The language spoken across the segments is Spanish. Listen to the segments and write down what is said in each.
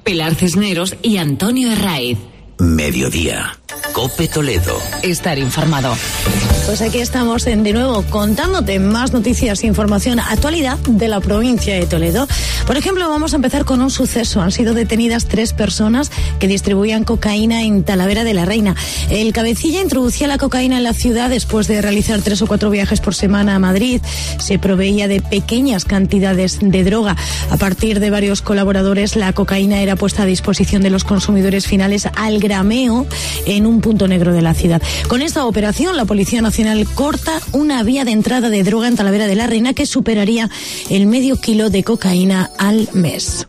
Pilar Cisneros y Antonio Herraiz. Mediodía. COPE Toledo. Estar informado. Pues aquí estamos de nuevo contándote más noticias e información, actualidad de la provincia de Toledo. Por ejemplo, vamos a empezar con un suceso. Han sido detenidas 3 personas que distribuían cocaína en Talavera de la Reina. El cabecilla introducía la cocaína en la ciudad después de realizar 3 o 4 viajes por semana a Madrid. Se proveía de pequeñas cantidades de droga. A partir de varios colaboradores, la cocaína era puesta a disposición de los consumidores finales al grameo en un punto negro de la ciudad. Con esta operación, la Policía Nacional corta una vía de entrada de droga en Talavera de la Reina que superaría el medio kilo de cocaína al mes.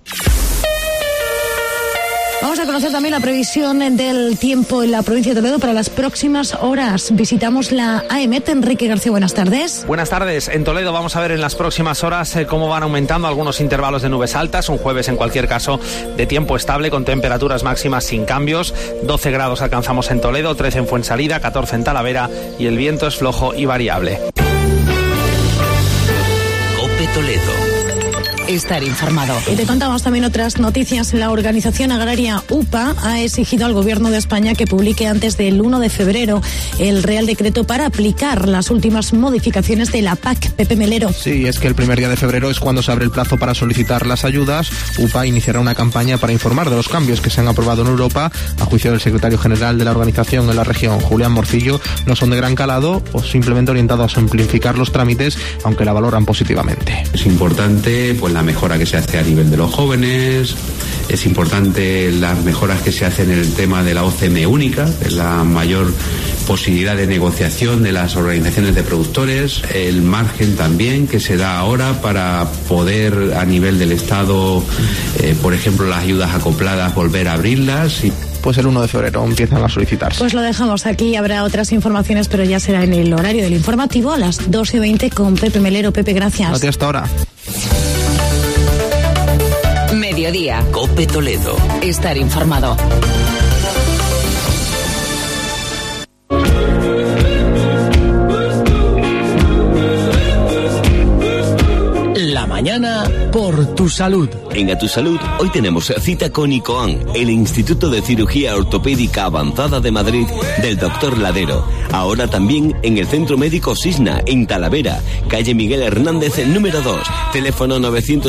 Vamos a conocer también la previsión del tiempo en la provincia de Toledo para las próximas horas. Visitamos la AEMET. Enrique García, buenas tardes. Buenas tardes. En Toledo vamos a ver en las próximas horas cómo van aumentando algunos intervalos de nubes altas. Un jueves, en cualquier caso, de tiempo estable con temperaturas máximas sin cambios. 12 grados alcanzamos en Toledo, 13 en Fuensalida, 14 en Talavera y el viento es flojo y variable. COPE Toledo. Estar informado. Y te contamos también otras noticias. La organización agraria UPA ha exigido al Gobierno de España que publique antes del 1 de febrero el Real Decreto para aplicar las últimas modificaciones de la PAC. Pepe Melero. Sí, es que el primer día de febrero es cuando se abre el plazo para solicitar las ayudas. UPA iniciará una campaña para informar de los cambios que se han aprobado en Europa. A juicio del secretario general de la organización en la región, Julián Morcillo, no son de gran calado o simplemente orientados a simplificar los trámites, aunque la valoran positivamente. Es importante la mejora que se hace a nivel de los jóvenes, es importante las mejoras que se hacen en el tema de la OCM única, de la mayor posibilidad de negociación de las organizaciones de productores, el margen también que se da ahora para poder a nivel del Estado, por ejemplo, las ayudas acopladas, volver a abrirlas. Pues el 1 de febrero empiezan a solicitarse. Pues lo dejamos aquí, habrá otras informaciones, pero ya será en el horario del informativo a las 12:20 con Pepe Melero. Pepe, gracias. A ti hasta ahora. Mediodía. COPE Toledo. Estar informado. La mañana por tu salud. En A Tu Salud, hoy tenemos cita con ICOAN, el Instituto de Cirugía Ortopédica Avanzada de Madrid, del Dr. Ladero. Ahora también en el Centro Médico Sisna, en Talavera, calle Miguel Hernández, número 2, teléfono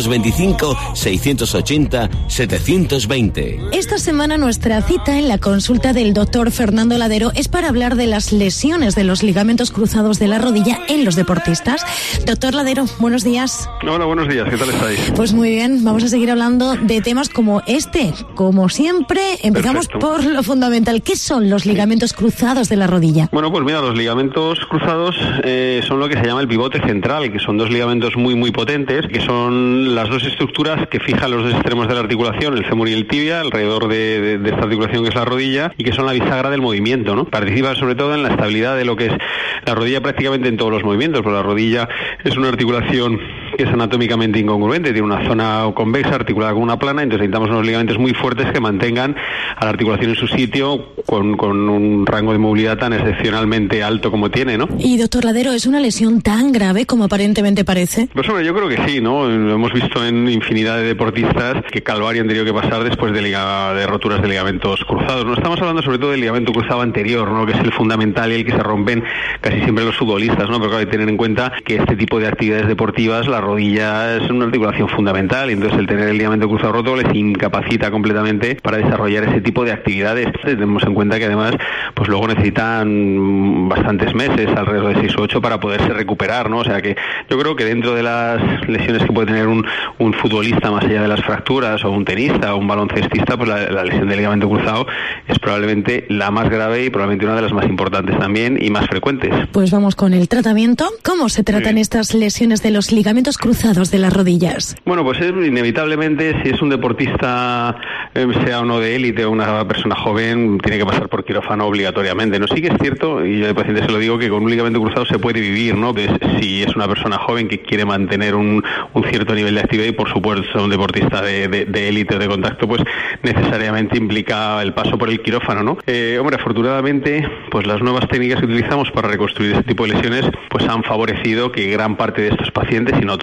925-680-720. Esta semana nuestra cita en la consulta del doctor Fernando Ladero es para hablar de las lesiones de los ligamentos cruzados de la rodilla en los deportistas. Doctor Ladero, buenos días. Hola, buenos días, ¿qué tal estáis? Pues muy bien, vamos a seguir hablando de temas como este. Como siempre, empezamos por lo fundamental. ¿Qué son los ligamentos cruzados de la rodilla? Bueno, pues mira, los ligamentos cruzados son lo que se llama el pivote central, que son 2 ligamentos muy potentes, que son las 2 estructuras que fijan los 2 extremos de la articulación, el fémur y el tibia, alrededor de esta articulación que es la rodilla, y que son la bisagra del movimiento, ¿no? Participan sobre todo en la estabilidad de lo que es la rodilla prácticamente en todos los movimientos, porque la rodilla es una articulación que es anatómicamente incongruente, tiene una zona convexa articulada con una plana, entonces necesitamos unos ligamentos muy fuertes que mantengan a la articulación en su sitio con un rango de movilidad tan excepcionalmente alto como tiene, ¿no? Y doctor Ladero, ¿es una lesión tan grave como aparentemente parece? Pues hombre, yo creo que sí, ¿no? Lo hemos visto en infinidad de deportistas que calvario han tenido que pasar después de roturas de ligamentos cruzados. No estamos hablando sobre todo del ligamento cruzado anterior, ¿no? Que es el fundamental y el que se rompen casi siempre los futbolistas, ¿no? Pero claro, hay que tener en cuenta que este tipo de actividades deportivas, la rodilla es una articulación fundamental, y entonces el tener el ligamento cruzado roto les incapacita completamente para desarrollar ese tipo de actividades. Tenemos en cuenta que además pues luego necesitan bastantes meses, alrededor de 6 o 8, para poderse recuperar, ¿no? O sea que yo creo que dentro de las lesiones que puede tener un futbolista, más allá de las fracturas, o un tenista o un baloncestista, pues la lesión del ligamento cruzado es probablemente la más grave y probablemente una de las más importantes también y más frecuentes. Pues vamos con el tratamiento. ¿Cómo se tratan estas lesiones de los ligamentos cruzados de las rodillas? Bueno, pues inevitablemente, si es un deportista, sea o no de élite o una persona joven, tiene que pasar por quirófano obligatoriamente, ¿no? Sí que es cierto, y yo al paciente se lo digo, que con un ligamento cruzado se puede vivir, ¿no? Si es una persona joven que quiere mantener un cierto nivel de actividad, y por supuesto un deportista de élite o de contacto, pues necesariamente implica el paso por el quirófano, ¿no? Hombre, afortunadamente, pues las nuevas técnicas que utilizamos para reconstruir este tipo de lesiones, pues han favorecido que gran parte de estos pacientes, y no todos,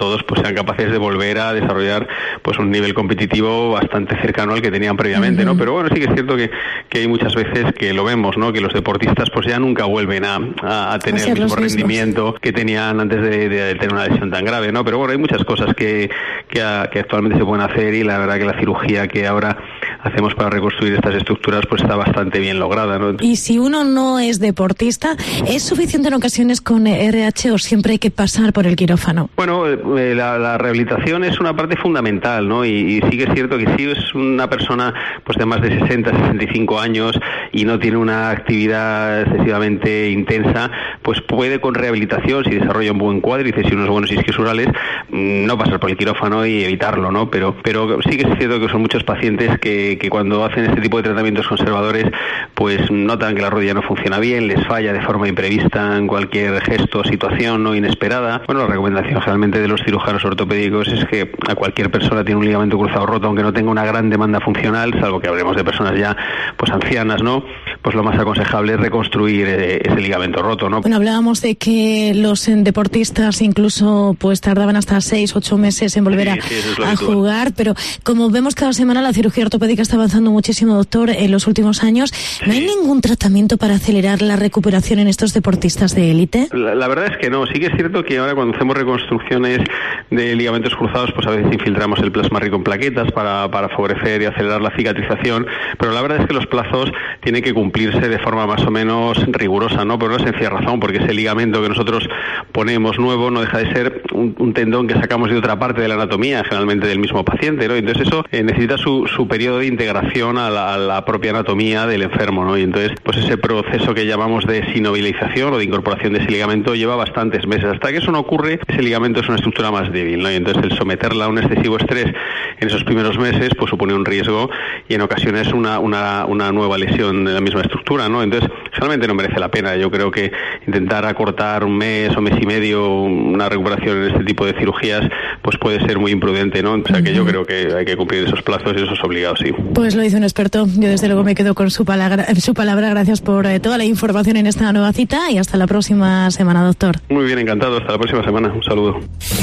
todos pues sean capaces de volver a desarrollar pues un nivel competitivo bastante cercano al que tenían previamente, ¿no? Pero bueno, sí que es cierto que hay muchas veces que lo vemos, ¿no? Que los deportistas pues ya nunca vuelven a tener el mismo rendimiento que tenían antes de tener una lesión tan grave, ¿no? Pero bueno, hay muchas cosas que actualmente se pueden hacer, y la verdad que la cirugía que ahora hacemos para reconstruir estas estructuras pues está bastante bien lograda, ¿no? Y si uno no es deportista, ¿es suficiente en ocasiones con RH o siempre hay que pasar por el quirófano? Bueno, la rehabilitación es una parte fundamental, ¿no? Y sí que es cierto que si es una persona pues de más de 60, 65 años y no tiene una actividad excesivamente intensa, pues puede con rehabilitación, si desarrolla un buen cuádriceps y unos buenos isquiosurales, no pasar por el quirófano y evitarlo, ¿no? Pero sí que es cierto que son muchos pacientes que cuando hacen este tipo de tratamientos conservadores pues notan que la rodilla no funciona bien, les falla de forma imprevista en cualquier gesto o situación no inesperada. Bueno, la recomendación generalmente de los cirujanos ortopédicos es que a cualquier persona tiene un ligamento cruzado roto, aunque no tenga una gran demanda funcional, salvo que hablemos de personas ya pues ancianas, ¿no? Pues lo más aconsejable es reconstruir ese ligamento roto, ¿no? Bueno, hablábamos de que los deportistas incluso pues tardaban hasta 6-8 meses en volver a jugar, pero como vemos cada semana la cirugía ortopédica está avanzando muchísimo, doctor, en los últimos años. ¿No hay ningún tratamiento para acelerar la recuperación en estos deportistas de élite? La verdad es que no. Sí que es cierto que ahora cuando hacemos reconstrucciones de ligamentos cruzados, pues a veces infiltramos el plasma rico en plaquetas para favorecer y acelerar la cicatrización, pero la verdad es que los plazos tienen que cumplirse de forma más o menos rigurosa, ¿no? Por una sencilla razón, porque ese ligamento que nosotros ponemos nuevo no deja de ser un tendón que sacamos de otra parte de la anatomía, generalmente del mismo paciente, ¿no? Entonces eso necesita su periodo de integración a la propia anatomía del enfermo, ¿no? Y entonces pues ese proceso que llamamos de sinobilización o de incorporación de ese ligamento lleva bastantes meses. Hasta que eso no ocurre, ese ligamento es una estructura más débil, ¿no? Y entonces el someterla a un excesivo estrés en esos primeros meses pues supone un riesgo y en ocasiones una nueva lesión de la misma estructura, ¿no? Entonces realmente no merece la pena. Yo creo que intentar acortar un mes o mes y medio una recuperación en este tipo de cirugías pues puede ser muy imprudente, ¿no? O sea que yo creo que hay que cumplir esos plazos y eso es obligado, sí. Pues lo dice un experto. Yo desde luego me quedo con su palabra. Gracias por toda la información en esta nueva cita y hasta la próxima semana, doctor. Muy bien, encantado. Hasta la próxima semana. Un saludo.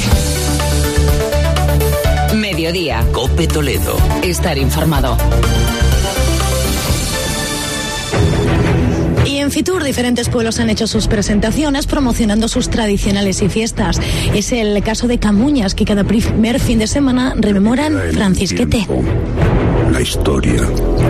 Mediodía. COPE Toledo. Estar informado. Y en Fitur diferentes pueblos han hecho sus presentaciones promocionando sus tradicionales y fiestas. Es el caso de Camuñas, que cada primer fin de semana rememoran Francisquete. La historia,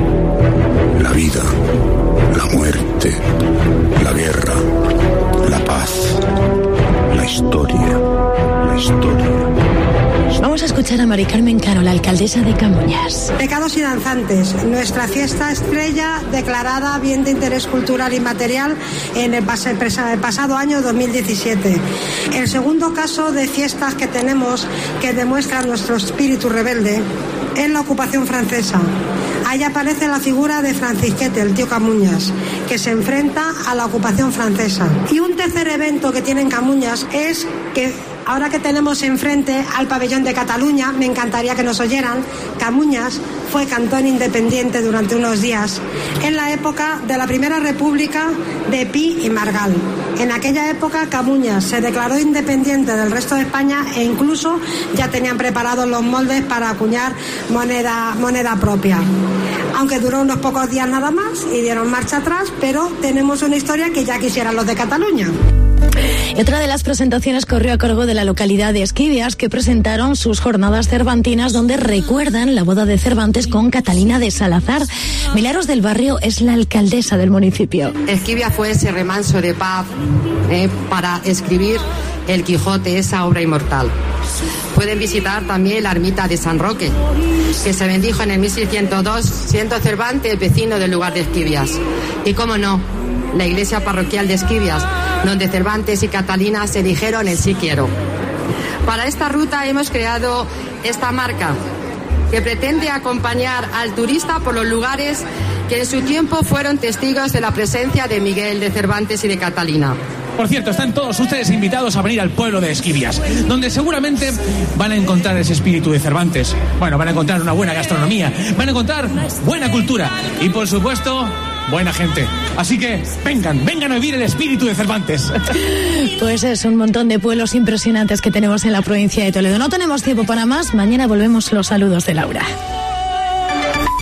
la vida, la muerte, la guerra, la paz, la historia, la historia. Vamos a escuchar a Mari Carmen Caro, la alcaldesa de Camuñas. Pecados y danzantes, nuestra fiesta estrella declarada bien de interés cultural y material en el pasado año 2017. El segundo caso de fiestas que tenemos que demuestra nuestro espíritu rebelde es la ocupación francesa. Ahí aparece la figura de Francisquete, el tío Camuñas, que se enfrenta a la ocupación francesa. Y un tercer evento que tiene en Camuñas es que ahora que tenemos enfrente al pabellón de Cataluña, me encantaría que nos oyeran, Camuñas fue cantón independiente durante unos días, en la época de la Primera República de Pi y Margal. En aquella época Camuñas se declaró independiente del resto de España e incluso ya tenían preparados los moldes para acuñar moneda propia. Aunque duró unos pocos días nada más y dieron marcha atrás, pero tenemos una historia que ya quisieran los de Cataluña. Y otra de las presentaciones corrió a cargo de la localidad de Esquivias, que presentaron sus jornadas cervantinas donde recuerdan la boda de Cervantes con Catalina de Salazar. Milagros del Barrio es la alcaldesa del municipio. Esquivias fue ese remanso de paz para escribir El Quijote, esa obra inmortal. Pueden visitar también la ermita de San Roque, que se bendijo en el 1602, siendo Cervantes vecino del lugar de Esquivias. Y cómo no, la iglesia parroquial de Esquivias, donde Cervantes y Catalina se dijeron el sí quiero. Para esta ruta hemos creado esta marca, que pretende acompañar al turista por los lugares que en su tiempo fueron testigos de la presencia de Miguel, de Cervantes y de Catalina. Por cierto, están todos ustedes invitados a venir al pueblo de Esquivias, donde seguramente van a encontrar ese espíritu de Cervantes. Bueno, van a encontrar una buena gastronomía, van a encontrar buena cultura y, por supuesto, buena gente. Así que vengan a vivir el espíritu de Cervantes. Pues es un montón de pueblos impresionantes que tenemos en la provincia de Toledo. No tenemos tiempo para más. Mañana volvemos. Los saludos de Laura.